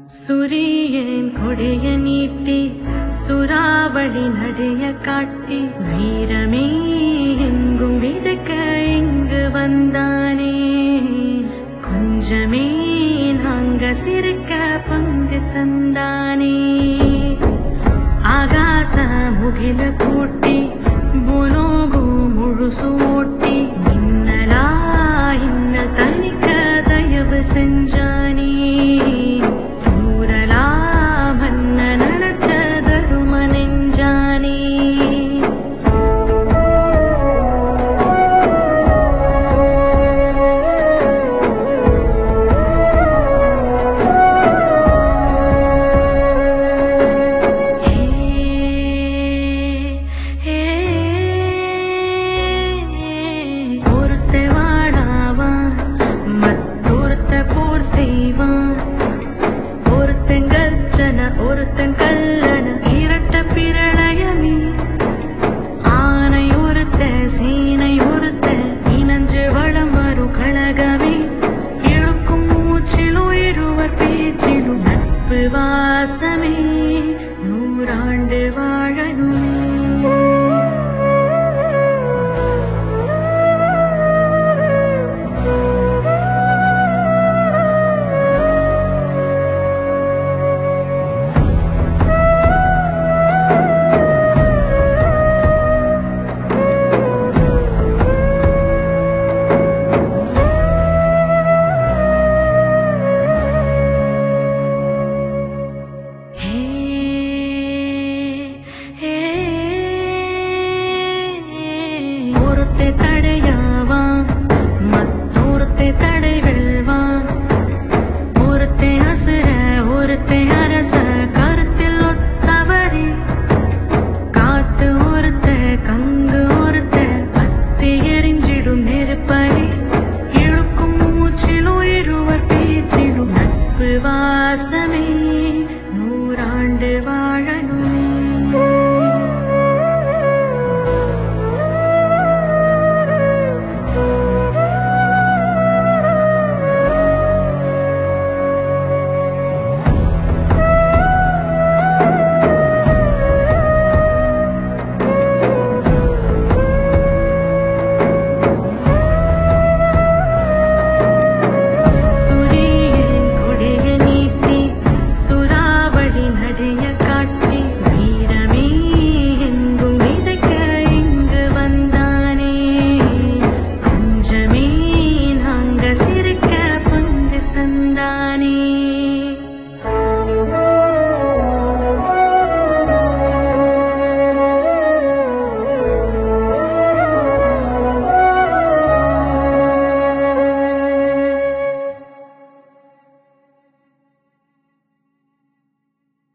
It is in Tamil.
சுரியன் கொடைய நீட்டி சுறாவளி நடைய காட்டி வீரமே எங்கும் விதக்க இங்கு வந்தானே. கொஞ்சமே நாங்க சிரிக்க பங்கு தந்தானே. ஆகாச முகில கூட்டி புலோகு முழுசு ஓட்டி மின்னலா இன்னல் தனிக்க தயவு செஞ்சானே. ஊரலா மன்ன நினைச்ச தரும நெஞ்சானே. ஒருத்தன் கல்லண இரட்ட பிரளயமே. ஆனை ஒருத்த சீனை ஒருத்த இனஞ்சு வளம் வரும் கழகமே. இழுக்கும் மூச்சிலும் இருவர் பேச்சிலும் நட்பு வாசமே. நூறாண்டு